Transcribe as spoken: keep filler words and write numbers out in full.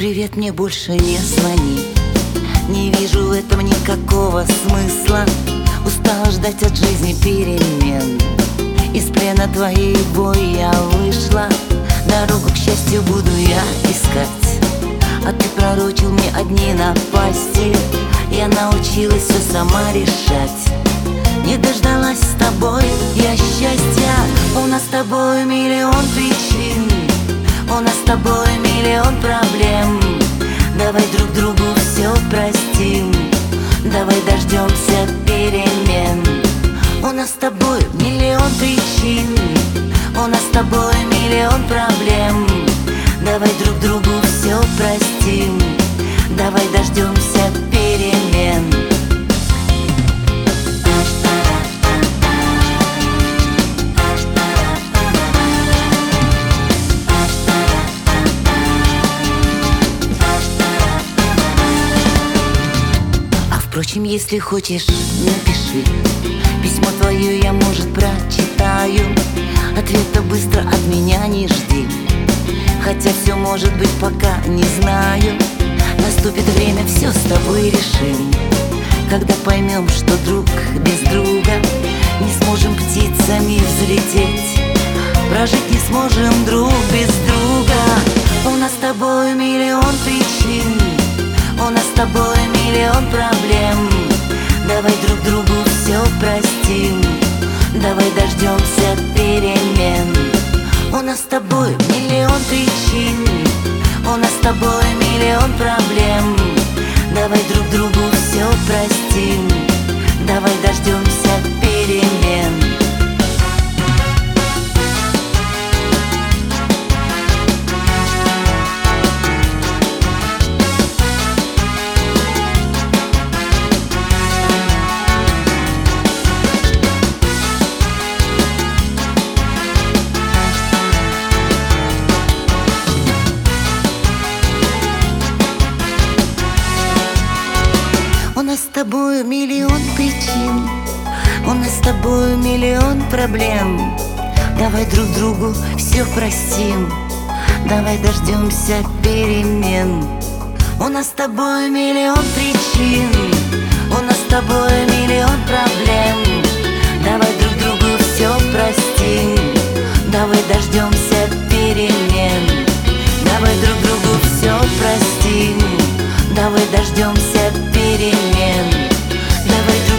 Привет, мне больше не звони. Не вижу в этом никакого смысла. Устала ждать от жизни перемен. Из плена твоего я вышла. Дорогу к счастью буду я искать. А ты пророчил мне одни напасти. Я научилась все сама решать. Не дождалась с тобой я счастья. У нас с тобой миллион причин. У нас с тобой миллион проблем. Давай друг другу все простим. Давай дождемся перемен. У нас с тобой миллион причин. У нас с тобой миллион проблем. Давай друг другу все простим. Давай дождемся перемен. Впрочем, если хочешь, напиши. Письмо твое я, может, прочитаю. Ответа быстро от меня не жди. Хотя все может быть, пока не знаю. Наступит время, все с тобой решим. Когда поймем, что друг без друга не сможем птицами взлететь. Прожить не сможем друг без друга. У нас с тобой миллион причин. У нас с тобой миллион проблем. Давай друг другу все простим. Давай дождемся перемен. У нас с тобой миллион причин. У нас с тобой миллион проблем. Давай друг другу все простим. Давай дождемся перемен. У нас с тобой миллион причин. У нас с тобой миллион проблем. Давай друг другу все простим. Давай дождемся перемен. У нас с тобой миллион причин. У нас с тобой миллион проблем. Давай друг другу все простим. Давай дождемся перемен. Давай друг другу все простим. Давай дождемся перемен. Давай